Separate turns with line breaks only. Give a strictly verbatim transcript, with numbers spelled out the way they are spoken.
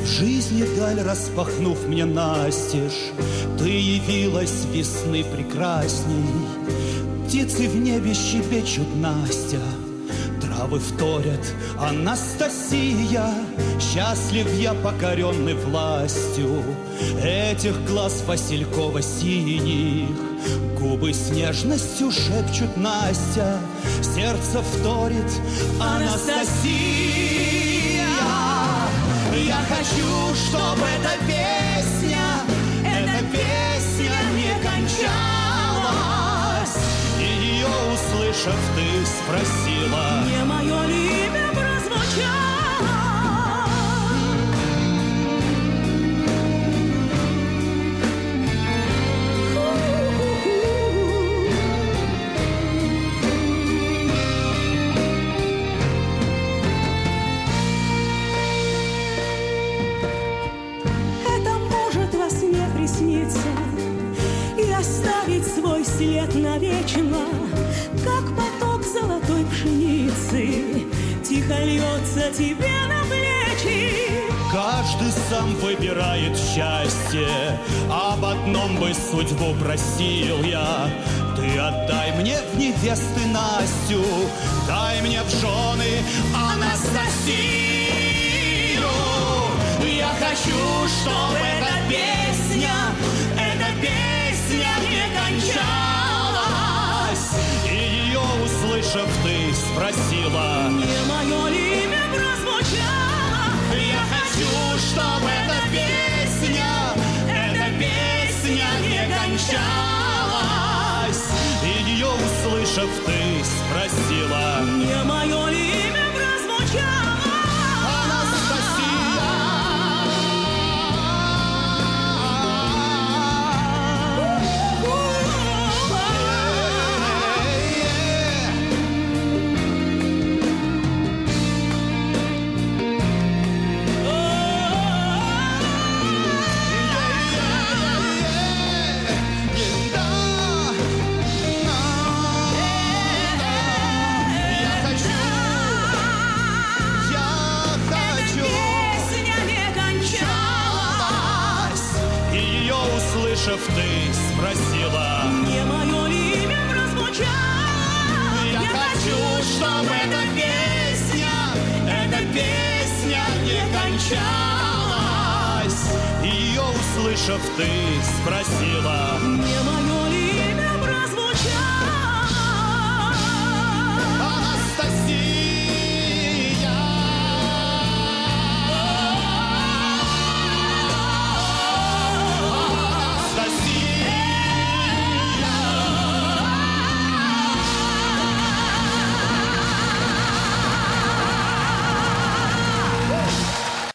жизни даль распахнув мне настежь, ты явилась весны прекрасней. Птицы в небе щебечут Настя, травы вторят Анастасия. Счастлив я, покоренный властью этих глаз Василькова-синих. Губы с нежностью шепчут Настя, сердце вторит Анастасия. Я хочу, чтобы эта песня, эта песня не кончалась. И ее услышав, ты спросила:
не мое ли имя прозвучало? И оставить свой след навечно, как поток золотой пшеницы, тихо льется тебе на плечи.
Каждый сам выбирает счастье, об одном бы судьбу просил я. Ты отдай мне в невесты Настю, дай мне в жены Анастасию. Я хочу, чтобы эта песня, эта песня не кончалась. И ее услышав, ты спросила:
не мое ли имя прозвучало?
Я хочу, чтобы эта песня, эта песня не кончалась. И ее услышав, ты спросила:
не мое ли имя прозвучало?
Услышав, ты спросила:
не мое ли имя прозвучало?
Я, Я хочу, чтобы эта песня, эта песня не кончалась. Ее услышав, ты спросила:
не мое